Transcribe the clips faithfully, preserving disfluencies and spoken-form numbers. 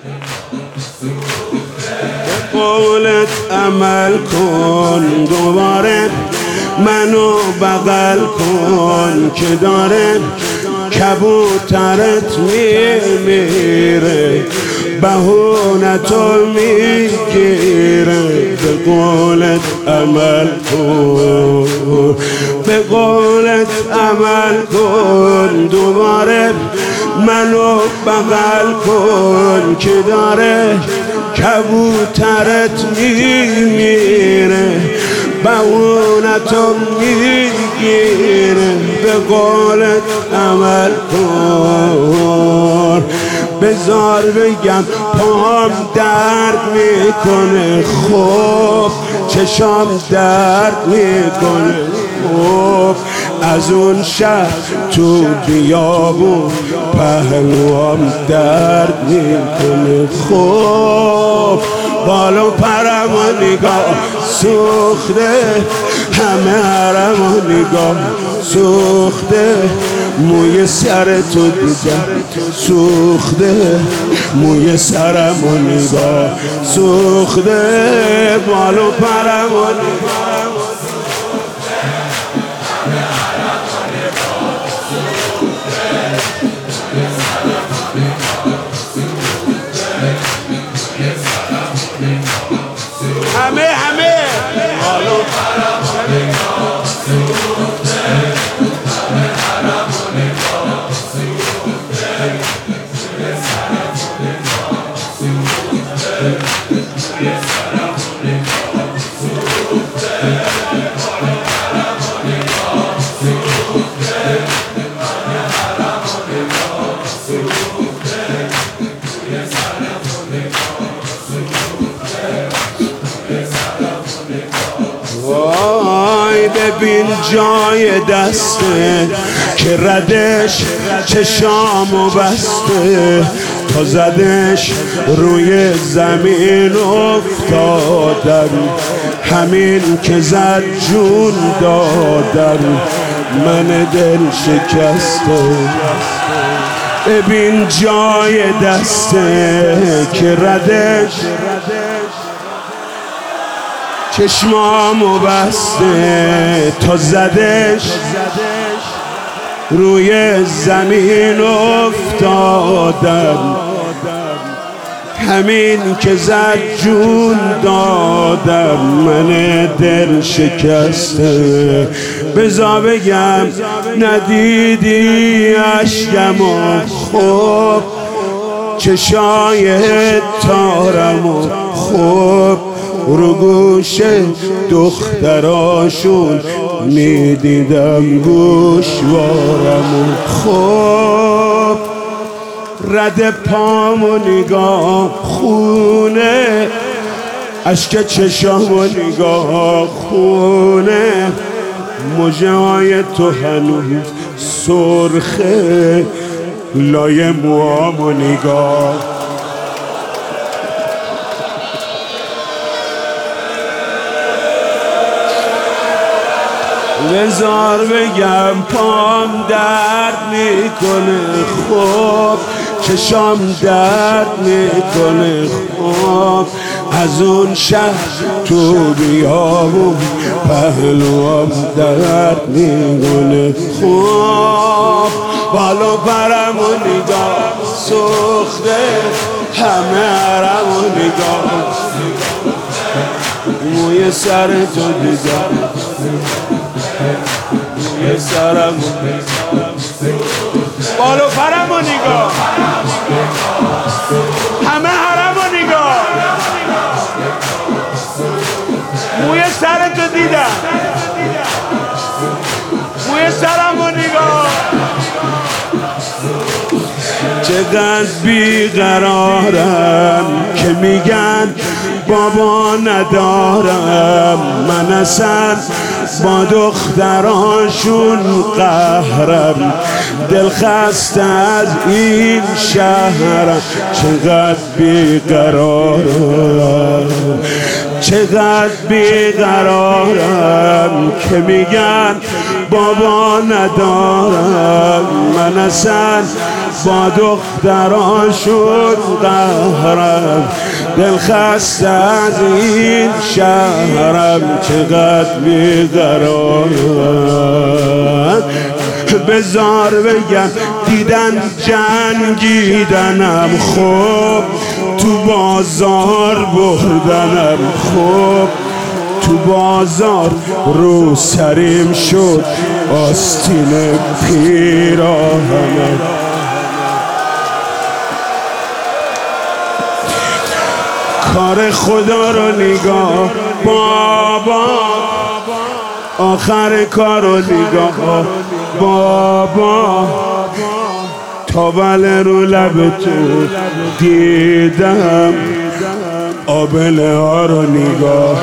به قولت عمل کن، دوباره منو بغل کن که داره کبوترت میمیره، بهونتو میگیره. به قولت عمل کن، به قولت عمل کن، دوباره منو بغل کن که داره کبوترت میمیره، بهونتو میگیره. به قولت عمل کن، بذار بگم پام درد میکنه، خب چشام درد میکنه، خب از اون شهر تو بیابون پهلوام درد میکنه. خب بالو پرم و نگاه سوخته، همه حرم و نگاه سوخته، موی سر تو دیدم سوخته، موی سرم و نگاه سوخته، بالو پرم و نگاه همه همه بالو پرم و نگاه سوخته، همه حرم و نگاه سوخته، موی سرم و نگاه سوخته، موی سرم و نگاه سوخته، بالو پرم و نگاه سوخته، همه حرم و نگاه سوخته، موی سرم و نگاه سوخته. وای ببین جای دسته که ردش چشامو بسته، تا زدش روی زمین افتادم، همین که زد جون دادم من دل شکسته. ببین جای دسته که ردش چشمامو بسته، تا زدش روی زمین افتادم، همین که زد جون دادم من دل شکسته. بذار بگم ندیدی عشقمو، خب چشای تارمو، خب رو گوش دختراشون میدیدم گوشوارمو، خب رد پامو نگاه خونه، اشک چشامو نگاه خونه، مژه های تو هنوز سرخه، لای موامو نگاه. بذار بگم پام درد میکنه، خب چشام درد میکنه، خب از اون شهر تو بیابون پهلوام درد میکنه، خب بالو پرم و نگاه سوخته، همه حرم و نگاه، موی سر تو دیدم موی سرم و نگاه، بالو پرم و نگاه، همه حرم و نگاه، موی سر تو دیدم موی سرم و نگاه. چقدر بیقرارم که میگن بابا ندارم، من اصلا با دختراشون قهرم، دل خسته از این شهرم. چقدر بیقرارم، چقدر بیقرارم که میگن بابا ندارم، من اصلا با دختران شد قهرم، دل خسته از این شهرم، چقدر بیقرارم. بزار بگم دیدن جنگیدنم، خوب تو بازار بردنم، خوب تو بازار رو سریم شد آستین پیراهنم. کار خدا رو نگاه بابا، آخر کار رو نگاه بابا، تاول رو لب تو دیدم، آبله ها رو نگاه.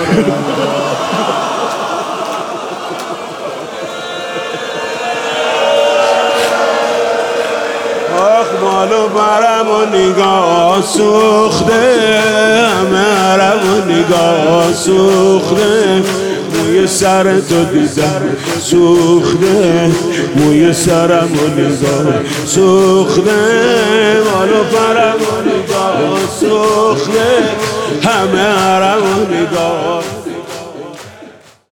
آخ مالو برم و نگاه سوخته، مرم و نگاه سوخته، موی سر تو دیدم سوخته، موی سرم و نگاه سوخته، مالو برم و نگاه سوخته، همه حرم و نگاه